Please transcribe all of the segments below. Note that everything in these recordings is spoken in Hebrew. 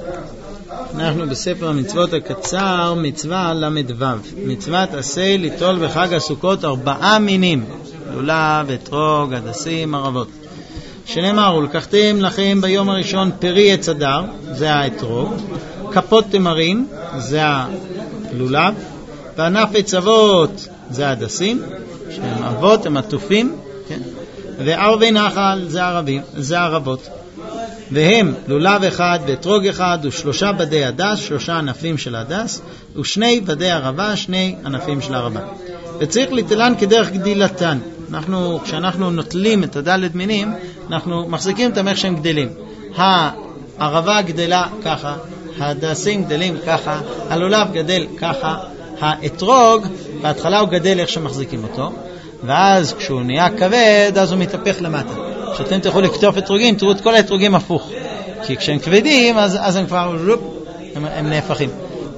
אנחנו בספר המצוות הקצר, מצווה למדו. מצוות עשה ליטול בחג הסוכות 4 מינים, לולב, אתרוג, הדסים, ערבות. שנאמר, ולקחתם לכם ביום הראשון פרי עץ הדר, זה האתרוג, כפות תמרים, זה הלולב, וענף עץ אבות, זה הדסים, שהם אבות, הם עטופים, כן? וערבי נחל, זה הערבות. והם לולב אחד ואתרוג אחד ו3 בדי הדס, 3 ענפים של הדס, ו2 בדי ערבה, 2 ענפים של ערבה. וצריך ליטלן כדרך גדילתן. כשאנחנו נוטלים את הדלת מינים, אנחנו מחזיקים אותם איך שהם גדלים. הערבה גדלה ככה, הדסים גדלים ככה, הלולב גדל ככה, האתרוג, בהתחלה הוא גדל איך שמחזיקים אותו, ואז כשהוא נהיה כבד, אז הוא מתהפך למטה. כשאתם תוכלו לקטוף אתרוגים, תראו את כל האתרוגים הפוך. כי כשהם כבדים, אז הם כבר, הם נהפכים.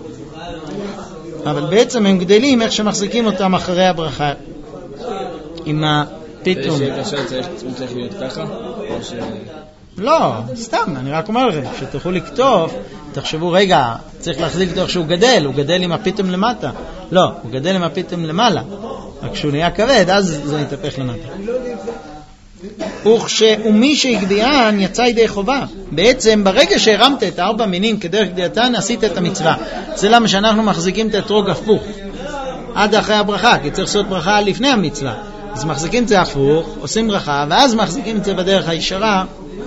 אבל בעצם הם גדלים איך שמחזיקים אותם אחרי הברכה. עם הפיתום. צריך להיות ככה? לא, סתם, אני רק אומר לכם, כשתוכלו לקטוף, תחשבו, רגע, צריך להחזיק אותו איך שהוא גדל, הוא גדל עם הפיתום למטה. לא, הוא גדל עם הפיתום למעלה. רק כשהוא נהיה כבד, אז זה יתהפך למטה. ומי שהגדיען יצא ידי חובה. בעצם ברגע שהרמת את 4 מינים כדרך גדיעתן, עשית את המצווה. זה למה שאנחנו מחזיקים את האתרוג הפוך עד אחרי הברכה, כי צריך לעשות ברכה לפני המצווה. אז מחזיקים את זה הפוך, עושים ברכה, ואז מחזיקים את זה בדרך הישרה.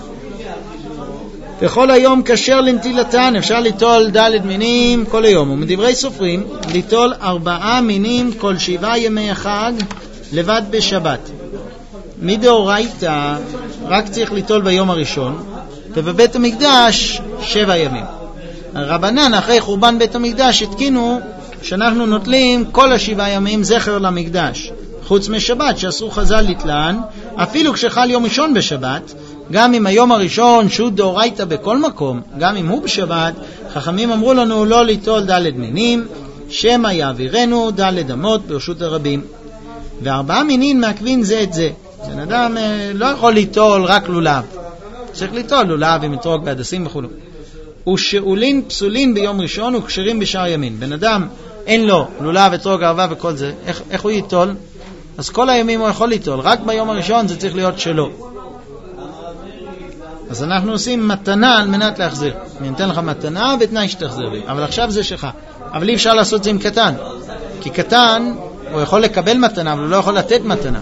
וכל היום כשר לנטילתן, אפשר ליטול ד' מינים כל היום. ומדברי סופרים, ליטול 4 מינים כל 7 ימי החג לבד בשבת. מדאורייתא רק צריך ליטול ביום הראשון, ובבית המקדש 7 ימים. הרבנן אחרי חורבן בית המקדש התקינו שאנחנו נוטלים כל 7 ימים זכר למקדש, חוץ משבת שאסור חז"ל ליטלן, אפילו כשחל יום ראשון בשבת. גם אם היום הראשון שהוא דאורייתא בכל מקום, גם אם הוא בשבת, חכמים אמרו לנו לא ליטול ד' מינים, שמא יעבירנו ד' אמות ברשות הרבים. ו4 מינים מעכבים זה את זה. בן אדם לא יכול ליטול רק לולב, צריך ליטול לולב עם אתרוג והדסים וכו'. ושאולין פסולין ביום ראשון וכשרים בשאר ימין. בן אדם אין לו לולב, אתרוג, ערבה וכל זה, איך הוא ייטול? אז כל הימים הוא יכול ליטול, רק ביום הראשון זה צריך להיות שלו. אז אנחנו עושים מתנה על מנת להחזיר. אני נותן לך מתנה בתנאי שתחזיר לי, אבל עכשיו זה שלך. אבל אי אפשר לעשות זה עם קטן, כי קטן הוא יכול לקבל מתנה אבל הוא לא יכול לתת מתנה.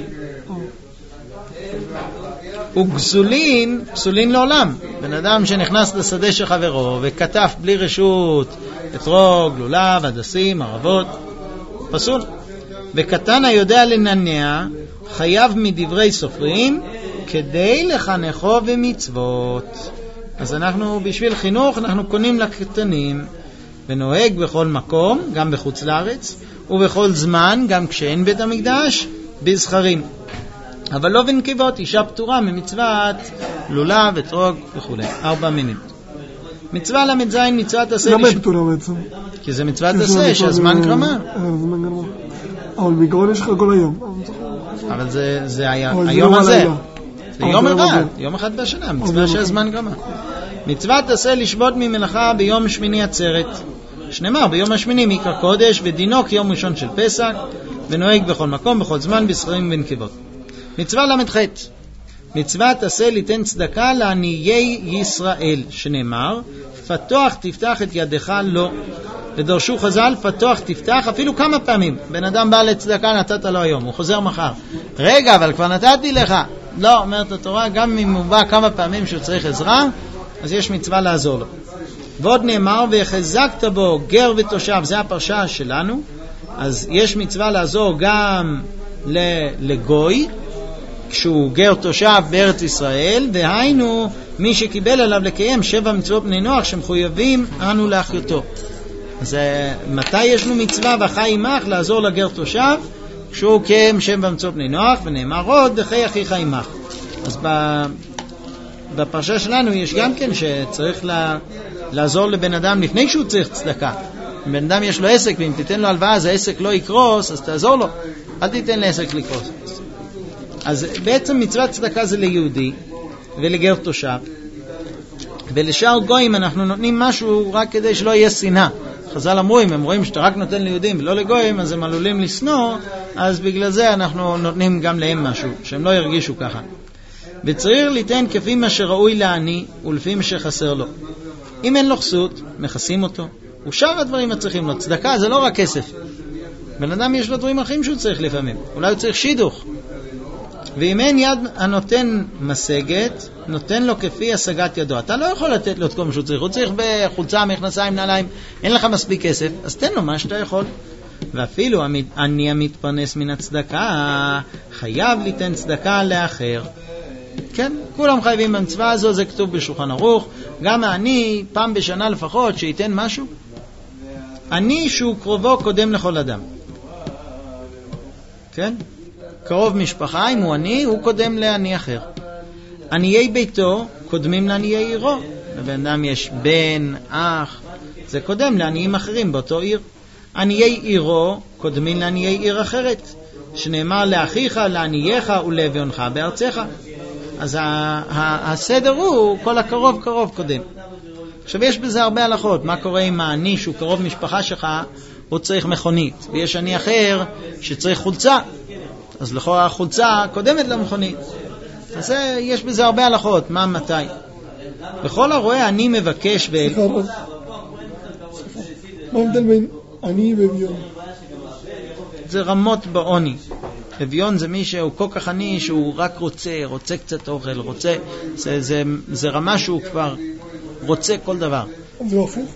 וגזולין, פסולין לעולם. בן אדם שנכנס לשדה של חברו וכתף בלי רשות אתרוג, לולב, הדסים, ערבות, פסול. וקטן היודע לננע חייב מדברי סופרים כדי לחנכו במצוות. אז אנחנו בשביל חינוך אנחנו קונים לקטנים, ונוהג בכל מקום, גם בחוץ לארץ, ובכל זמן, גם כשאין בית המקדש, בזכרים. אבל לא בנקבות, אישה פטורה ממצוות לולב, אתרוג וכו'. 4 מינים. מצווה למ"ז, מצוות עשה. למה פטורה בעצם? כי זה מצוות עשה, שהזמן גרמה. אבל בעיקרון יש לך כל היום. אבל זה היום הזה. זה יום אחד, יום אחד בשנה, מצווה שהזמן גרמה. מצוות עשה לשבות ממלאכה ביום שמיני עצרת. שנאמר, ביום השמיני מקרא קודש, ודינו כיום ראשון של פסח, ונוהג בכל מקום, בכל זמן, בזכרים ובנקבות. מצווה למ"ח, מצוות עשה ליתן צדקה לעניי ישראל, שנאמר, פתוח תפתח את ידך לו. ודרשו חז"ל, פתוח תפתח אפילו כמה פעמים. בן אדם בא לצדקה, נתת לו היום, הוא חוזר מחר. רגע, אבל כבר נתתי לך. לא, אומרת התורה, גם אם הוא בא כמה פעמים שהוא צריך עזרה, אז יש מצווה לעזור לו. ועוד נאמר, והחזקת בו גר ותושב, זה הפרשה שלנו, אז יש מצווה לעזור גם לגוי, כשהוא גר תושב בארץ ישראל, והיינו מי שקיבל עליו לקיים 7 מצוות בני נוח שמחויבים אנו לאחיותו. אז מתי יש לנו מצווה וחי עמך לעזור לגר תושב? כשהוא קיים 7 מצוות בני נוח, ונאמר עוד וחי אחיך עמך. אז בפרשה שלנו יש גם כן שצריך לעזור לבן אדם לפני שהוא צריך צדקה. אם בן אדם יש לו עסק ואם תיתן לו הלוואה אז העסק לא יקרוס, אז תעזור לו, אל תיתן לעסק לקרוס. אז בעצם מצוות צדקה זה ליהודי ולגר תושב, ולשאר גויים אנחנו נותנים משהו רק כדי שלא יהיה שנאה. חז"ל אמרו, אם הם רואים שאתה רק נותן ליהודים ולא לגויים, אז הם עלולים לשנוא, אז בגלל זה אנחנו נותנים גם להם משהו, שהם לא ירגישו ככה. וצריך ליתן כפי מה שראוי לעני ולפי מה שחסר לו. אם אין לו חסות, מכסים אותו. ושאר הדברים הצריכים לו. צדקה זה לא רק כסף. בן אדם יש לו דברים אחרים שהוא צריך לפעמים. אולי הוא צריך שידוך. ואם אין יד הנותן משגת, נותן לו כפי השגת ידו. אתה לא יכול לתת לו את כל מה שהוא צריך. הוא צריך בחולצה, מכנסיים, נעליים. אין לך מספיק כסף, אז תן לו מה שאתה יכול. ואפילו אני המתפרנס מן הצדקה, חייב ליתן צדקה לאחר. כן, כולם חייבים במצווה הזו, זה כתוב בשולחן ערוך. גם אני, פעם בשנה לפחות, שייתן משהו. אני שהוא קרובו קודם לכל אדם. כן? קרוב משפחה, אם הוא עני, הוא קודם לעני אחר. עניי ביתו קודמים לעניי עירו. לבן אדם יש בן, אח, זה קודם לעניים אחרים באותו עיר. עניי עירו קודמים לעניי עיר אחרת, שנאמר לאחיך, לענייך ולאביונך בארצך. אז הסדר הוא כל הקרוב קרוב קודם. עכשיו יש בזה הרבה הלכות. מה קורה עם העני שהוא קרוב משפחה שלך, הוא צריך מכונית, ויש עני אחר שצריך חולצה, אז לכאורה החולצה קודמת למכונית. אז יש בזה הרבה הלכות, מה מתי. בכל הרואה אני מבקש מה ההבדל בין עני ואביון? זה רמות בעוני. אביון זה מי שהוא כל כך עני שהוא רק רוצה קצת אוכל, זה רמה שהוא כבר רוצה כל דבר. זה הפוך.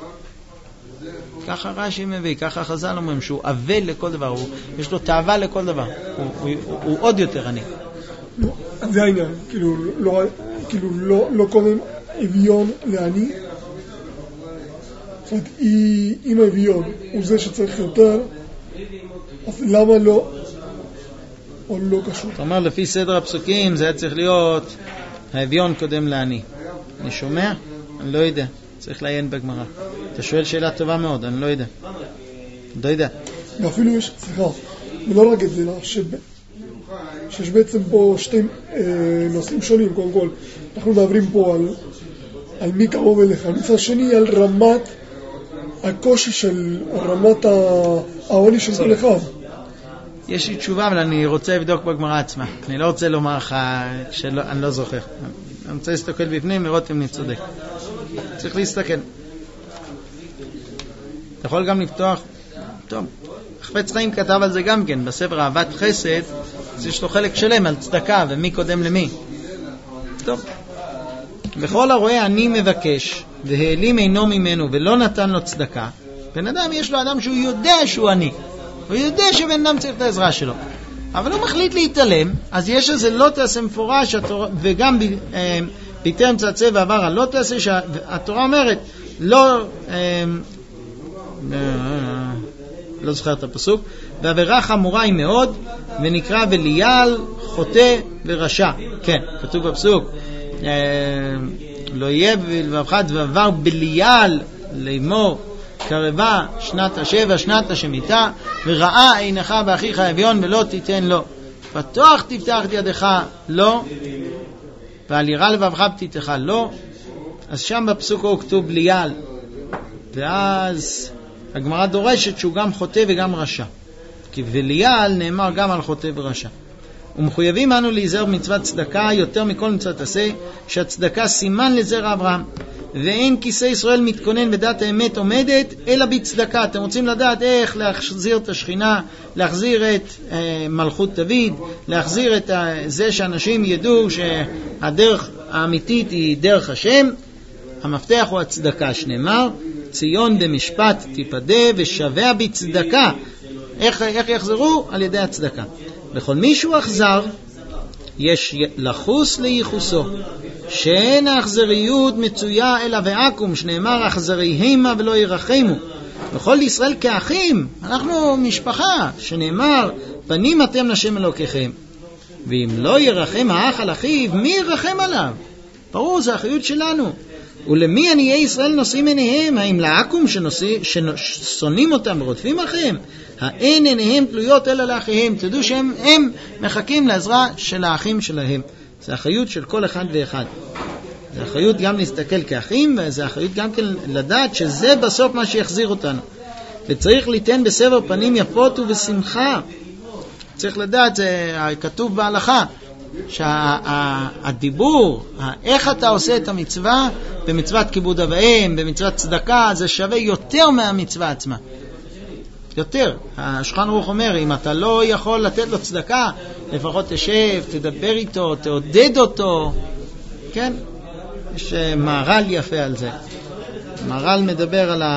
ככה רש"י מביא, ככה חז"ל אומרים שהוא אבל לכל דבר, יש לו תאווה לכל דבר, הוא עוד יותר עני. זה העניין, כאילו לא קודם אביון לעני. זאת אומרת, אם אביון הוא זה שצריך יותר, אז למה לא? או לא קשור. אתה אומר, לפי סדר הפסוקים זה היה צריך להיות האביון קודם לעני. אני שומע? אני לא יודע. צריך לעיין בגמרא. אתה שואל שאלה טובה מאוד, אני לא יודע. לא יודע. ואפילו יש, ולא רק את זה, שיש בעצם פה שתי נושאים שונים. קודם כל, אנחנו מדברים פה על מי קרוב אליך. מצד שני, על רמת הקושי של רמת העוני של כל אחד. יש לי תשובה, אבל אני רוצה לבדוק בגמרא עצמה. אני לא רוצה לומר לך שאני לא זוכר. אני רוצה להסתכל בפנים, לראות אם אני צודק. צריך להסתכל. אתה יכול גם לפתוח. טוב, חפץ חיים כתב על זה גם כן, בספר אהבת חסד, אז יש לו חלק שלם על צדקה ומי קודם למי. טוב. בכל הרואה אני מבקש, והעלים אינו ממנו ולא נתן לו צדקה. בן אדם, יש לו אדם שהוא יודע שהוא עני. הוא יודע שבן אדם צריך את העזרה שלו. אבל הוא מחליט להתעלם, אז יש איזה לא תעשה מפורש, וגם ביטר מצעצה ועבר על לא תעשה, שהתורה אומרת, לא זוכר את הפסוק, ועבירה חמורה היא מאוד, ונקרא ולייל, חוטא ורשע. כן, כתוב בפסוק, לא יהיה ולבבך ועבר בלייל לאמור, קרבה שנת השבע, שנת השמיטה, וראה עינך באחיך אביון ולא תיתן לו. פתוח תפתח את ידך לא, ועל יראה לבבך פתיתך לא. אז שם בפסוק הוא כתוב בלייל, ואז הגמרא דורשת שהוא גם חוטא וגם רשע, כי בלייל נאמר גם על חוטא ורשע. ומחויבים אנו להיזהר במצוות צדקה יותר מכל מצוות עשה, שהצדקה סימן לזרע אברהם, ואין כיסא ישראל מתכונן בדעת האמת עומדת אלא בצדקה. אתם רוצים לדעת איך להחזיר את השכינה, להחזיר את מלכות דוד, להחזיר את זה שאנשים ידעו שהדרך האמיתית היא דרך השם. המפתח הוא הצדקה, שנאמר ציון במשפט תיפדה ושווה בצדקה. איך יחזרו? על ידי הצדקה. בכל מישהו אכזר יש לחוס לייחוסו, שאין האכזריות מצויה אלא ועקום, שנאמר אכזריהמה ולא ירחמו. בכל ישראל כאחים, אנחנו משפחה, שנאמר פנים אתם לשם אלוקיכם. ואם לא ירחם האח על אחיו, מי ירחם עליו? ברור, זה האחריות שלנו. ולמי עניי ישראל נושאים עיניהם? האם לעקום ששונאים אותם ורודפים אחריהם? האין עיניהם תלויות אלא לאחיהם. תדעו שהם מחכים לעזרה של האחים שלהם. זה האחריות של כל אחד ואחד. זה אחריות גם להסתכל כאחים, וזה אחריות גם כן לדעת שזה בסוף מה שיחזיר אותנו. וצריך ליתן בסבר פנים יפות ובשמחה. צריך לדעת, זה כתוב בהלכה, שהדיבור, איך אתה עושה את המצווה, במצוות כיבוד אב ואם, במצוות צדקה, זה שווה יותר מהמצווה עצמה. יותר. השולחן ערוך אומר, אם אתה לא יכול לתת לו צדקה, לפחות תשב, תדבר איתו, תעודד אותו. כן? יש מערל יפה על זה. מערל מדבר על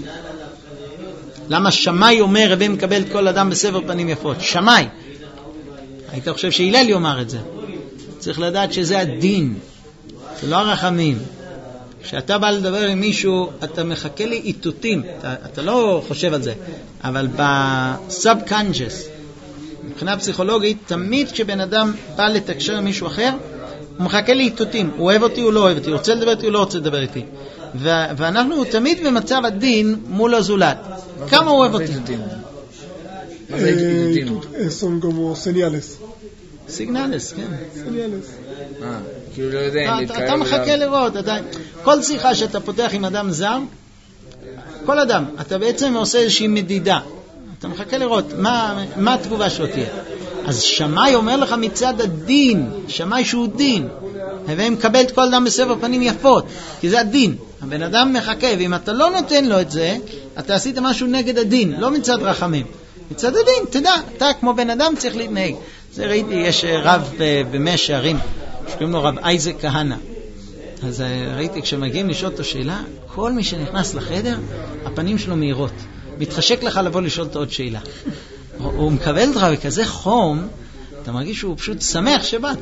למה שמאי אומר, רבי מקבל את כל אדם בסבר פנים יפות. שמאי. היית חושב שהילל יאמר את זה. צריך לדעת שזה הדין. זה לא הרחמים. כשאתה בא לדבר עם מישהו, אתה מחכה לי איתותים. אתה לא חושב על זה. אבל בסאב-קונשס, מבחינה פסיכולוגית, תמיד כשבן אדם בא לתקשר עם מישהו אחר, הוא מחכה לי איתותים. הוא אוהב אותי, הוא לא אוהב אותי. הוא רוצה לדבר איתי, הוא לא רוצה לדבר איתי. ואנחנו תמיד במצב הדין מול הזולת. כמה הוא אוהב אותי? מה זה איתותים? סון כמו סניאלס. סיגנלס, כן. סניאלס. כאילו לא יודע אתה מחכה לראות. כל שיחה שאתה פותח עם אדם זר, כל אדם, אתה בעצם עושה איזושהי מדידה. אתה מחכה לראות מה התגובה שלו תהיה. אז שמאי אומר לך מצד הדין, שמאי שהוא דין, והם מקבל את כל אדם בסבר פנים יפות, כי זה הדין. הבן אדם מחכה, ואם אתה לא נותן לו את זה, אתה עשית משהו נגד הדין, לא מצד רחמים. מצד הדין, תדע, אתה כמו בן אדם צריך להתנהג. זה ראיתי, יש רב במאה שערים, שקוראים לו רב אייזק כהנא. אז ראיתי, כשמגיעים לשאול אותו שאלה, כל מי שנכנס לחדר, הפנים שלו מהירות. מתחשק לך לבוא לשאול אותו עוד שאלה. הוא מקבל אותך בכזה חום, אתה מרגיש שהוא פשוט שמח שבאת.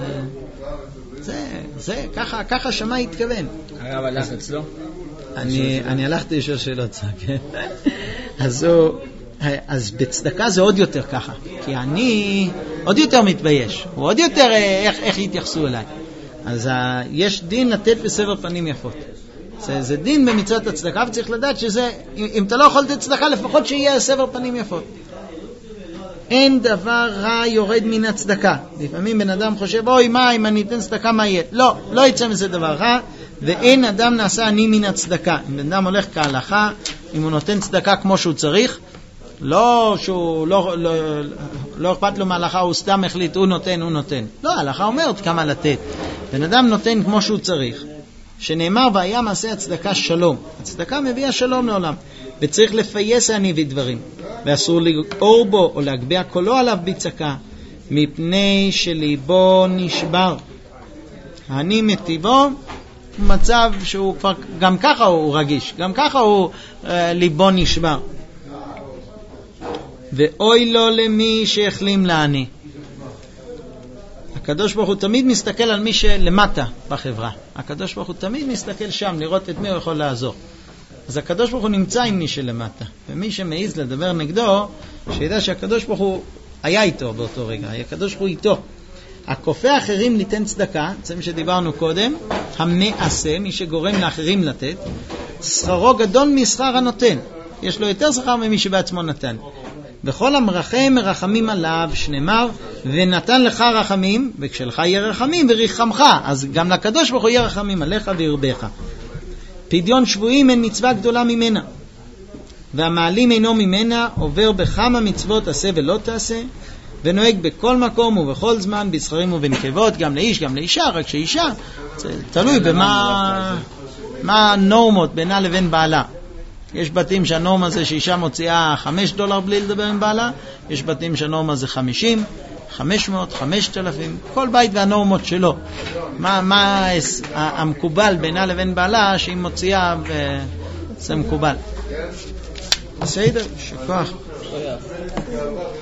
זה ככה שמאי התכוון. הרב הלך אצלו? אני הלכתי לשאול שאלות, כן. אז בצדקה זה עוד יותר ככה, כי אני עוד יותר מתבייש, הוא עוד יותר איך יתייחסו אליי. אז יש דין לתת בסבר פנים יפות. זה דין במצוות הצדקה, וצריך לדעת שזה, אם אתה לא יכול לתת צדקה, לפחות שיהיה סבר פנים יפות. אין דבר רע יורד מן הצדקה. לפעמים בן אדם חושב, אוי, מה, אם אני אתן צדקה, מה יהיה? לא יצא מזה דבר רע, ואין אדם נעשה עני מן הצדקה. אם בן אדם הולך כהלכה, אם הוא נותן צדקה כמו שהוא צריך, לא שהוא לא אכפת לו מההלכה, הוא סתם החליט, הוא נותן. לא, ההלכה אומרת כמה לתת. בן אדם נותן כמו שהוא צריך. שנאמר, והיה מעשה הצדקה שלום. הצדקה מביאה שלום לעולם. וצריך לפייס העני ודברים. ואסור לגעור בו או להגביה קולו עליו בצעקה, מפני שליבו נשבר. העני מטיבו, מצב שהוא כבר, גם ככה הוא רגיש, גם ככה הוא ליבו נשבר. ואוי לו למי שהחלים לעני. הקדוש ברוך הוא תמיד מסתכל על מי שלמטה בחברה. הקדוש ברוך הוא תמיד מסתכל שם לראות את מי הוא יכול לעזור. אז הקדוש ברוך הוא נמצא עם מי שלמטה, ומי שמעיז לדבר נגדו, שידע שהקדוש ברוך הוא היה איתו באותו רגע, הקדוש ברוך הוא איתו. הכופה אחרים ליתן צדקה, זה מה שדיברנו קודם, המעשה, מי שגורם לאחרים לתת, שכרו גדול משכר הנותן. יש לו יותר שכר ממי שבעצמו נתן. וכל המרחם מרחמים עליו, שנאמר, ונתן לך רחמים, וכשלך יהיה רחמים וריחמך, אז גם לקדוש ברוך הוא יהיה רחמים עליך וירבך. פדיון שבויים אין מצווה גדולה ממנה, והמעלים אינו ממנה, עובר בכמה מצוות עשה ולא תעשה, ונוהג בכל מקום ובכל זמן, בזכרים ובנקבות, גם לאיש גם לאישה, רק שאישה, זה תלוי במה הנורמות בינה לבין בעלה. יש בתים שהנורמה זה שאישה מוציאה $5 בלי לדבר עם בעלה, יש בתים שהנורמה זה 50, 500, 5,000, כל בית והנורמות שלו. מה המקובל בינה לבין בעלה שהיא מוציאה וזה מקובל. בסדר, שכוח.